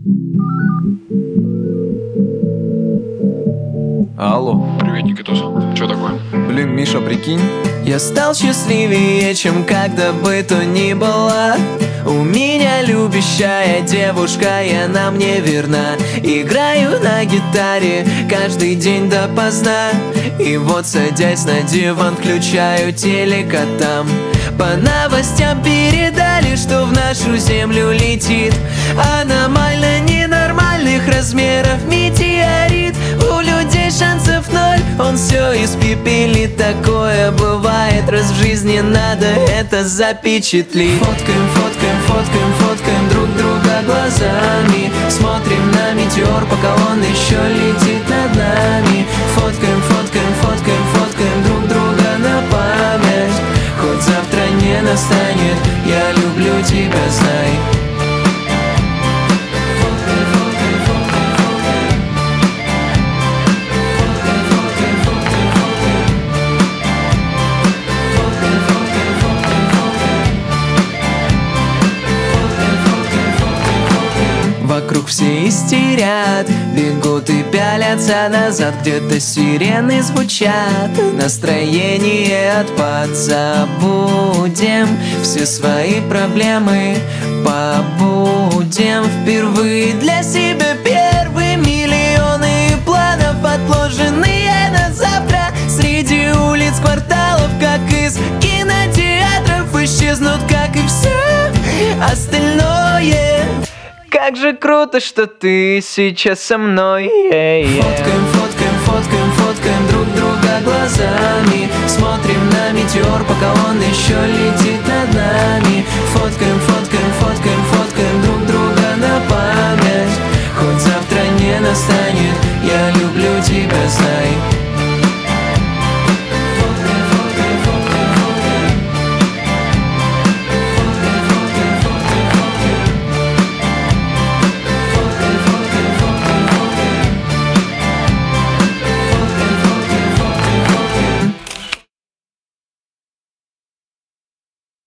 Алло. Привет, Никитос. Чё такое? Блин, Миша, прикинь. Я стал счастливее, чем когда бы то ни было. У меня любящая девушка, и она мне верна. Играю на гитаре каждый день допоздна. И вот, садясь на диван, включаю телек, а там по новостям передали, что в нашу землю летит аномально ненормальных размеров метеорит. У людей шансов ноль, он все испепелит. Такое бывает, раз в жизни надо это запечатлеть. Фоткаем, фоткаем, фоткаем, фоткаем друг друга глазами. Смотрим на метеор, пока он еще летит над нами. Фоткаем, фоткаем, фоткаем, фоткаем друг друга на память. Хоть завтра не настанет, я люблю тебя, знай. Вокруг все истерят, бегут и пялятся назад. Где-то сирены звучат, настроение отпад. Забудем все свои проблемы, побудем впервые для себя первые. Миллионы планов, отложенные на завтра. Среди улиц, кварталов, как из кинотеатров, исчезнут, как и все остальное. Как же круто, что ты сейчас со мной. Фоткаем, фоткаем, фоткаем, фоткаем друг друга глазами. Смотрим на метеор, пока он еще летит над нами. Фоткаем, фоткаем, фоткаем, фоткаем